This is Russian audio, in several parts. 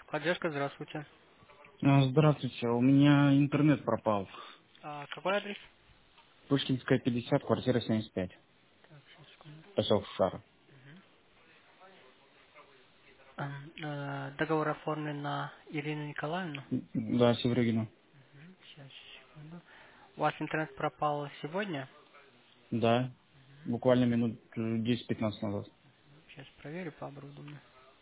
Поддержка, здравствуйте. Здравствуйте, у меня интернет пропал. Какой адрес? Пушкинская, 50, квартира 75. Так, сейчас, секунду. Поселок Шара. Договор оформлен на Ирину Николаевну. Да, Севрюгина. Сейчас, секунду. У вас интернет пропал сегодня? Да, буквально минут 10-15 назад. Сейчас проверю по оборудованию.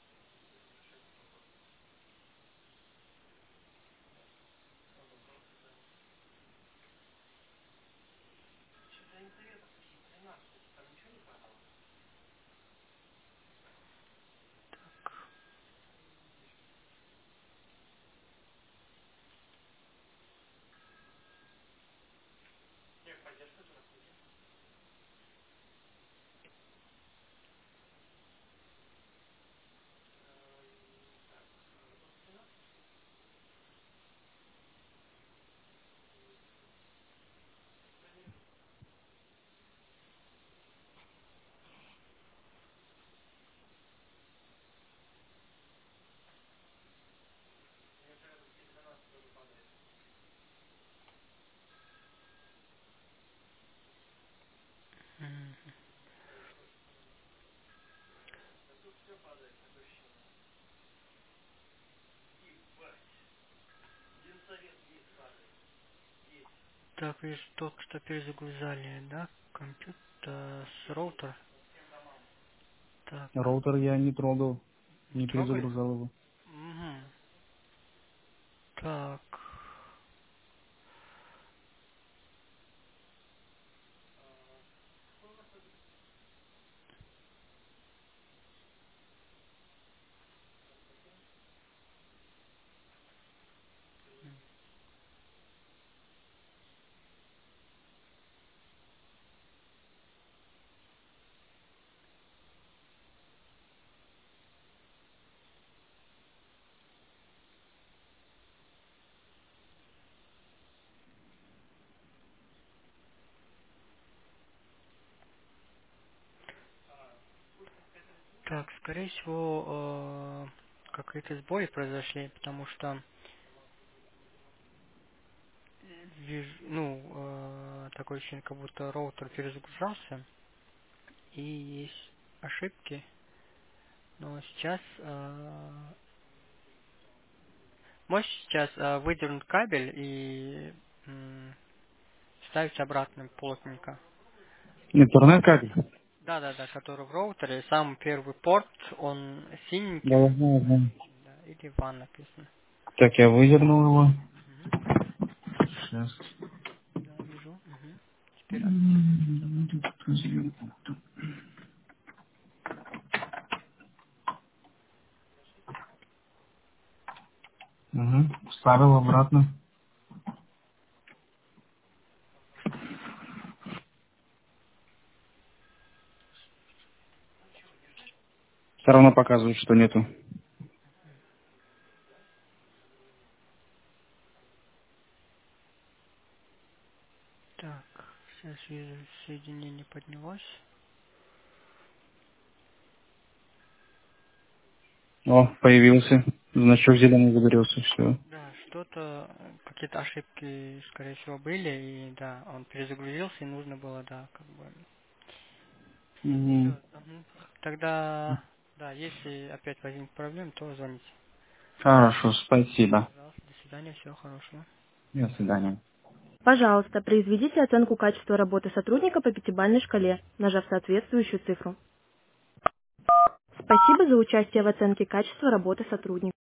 М, Так, вижу, только что перезагружали, да? Компьютер с роутер. Так, Роутер я не трогал, не не трогали? перезагружал его. Угу. Так. Так, скорее всего, какие-то сбои произошли, потому что такое ощущение, как будто роутер перезагружался, и есть ошибки, но сейчас, можешь сейчас выдернуть кабель и вставить обратно плотненько. Интернет кабель? Да-да-да, который в роутере, самый первый порт, он Да, синеньким, возможно. да, или ван написано. Так, я выдернул его. Мгм. Сейчас. Да, вижу. Мгм. Теперь откройте доставку. Угу. Вставил обратно. Все равно показывает, что нету. Так, сейчас вижу, соединение поднялось. О, появился. Значок зеленый загорелся, все. Да, что-то, какие-то ошибки, скорее всего, были, и да, он перезагрузился, и нужно было, да, как бы. Угу. Все, тогда, да, если опять возникнет проблем, то звоните. Хорошо, спасибо. Пожалуйста, до свидания, всего хорошего. До свидания. Пожалуйста, произведите оценку качества работы сотрудника по пятибалльной шкале, нажав соответствующую цифру. Спасибо за участие в оценке качества работы сотрудника.